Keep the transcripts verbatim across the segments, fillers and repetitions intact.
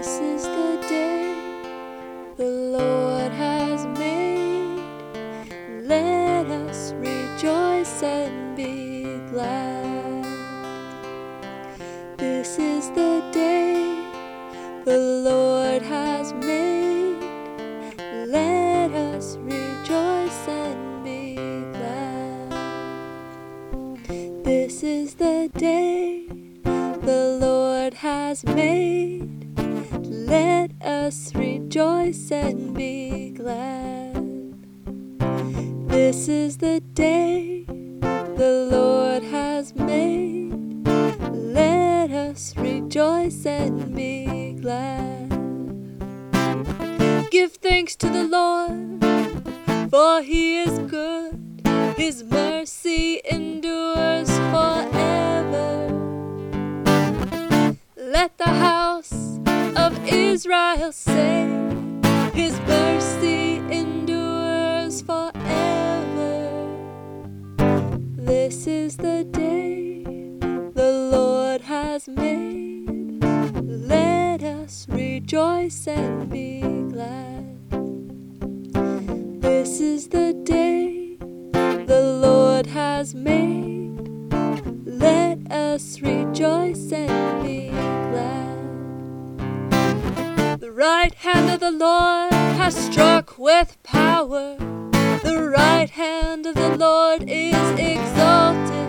This is the day the Lord has made. Let us rejoice and be glad. This is the day the Lord has made. Let us rejoice and be glad. This is the day the Lord has made. Let us rejoice and be glad. This is the day the Lord has made. Let us rejoice and be glad. Give thanks to the Lord, for He is good. His mercy endures forever. Let the house of Israel say, His mercy endures forever. This is the day the Lord has made. Let us rejoice and be glad. This is the day the Lord has made. Let us rejoice and be glad. The right hand of the Lord has struck with power. The right hand of the Lord is exalted.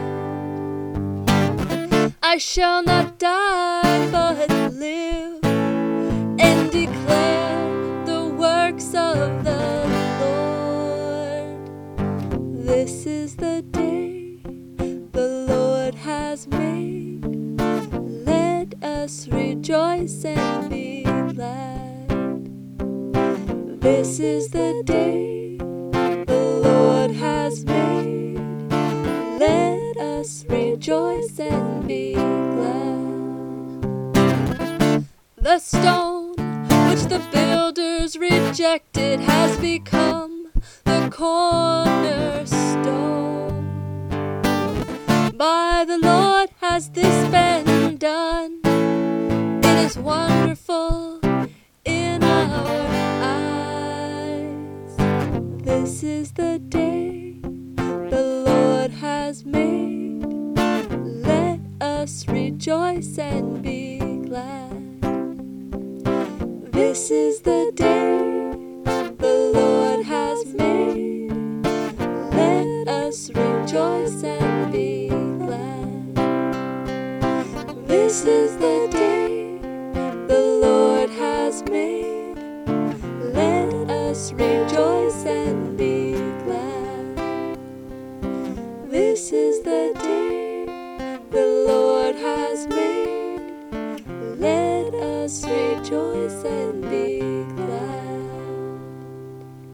I shall not die but live and declare the works of the Lord. This is the day the Lord has made. Let us rejoice and be glad. This is the day the Lord has made. Let us rejoice and be glad. The stone which the builders rejected has become the cornerstone. By the Lord has this been done. It is wonderful in our eyes. This is the day the Lord has made. Let us rejoice and be glad. This is the day the Lord has made. Let us rejoice and be glad. This is the day the Lord has made. Let us rejoice and be glad. This is the day the Lord has made. Let us rejoice and be glad.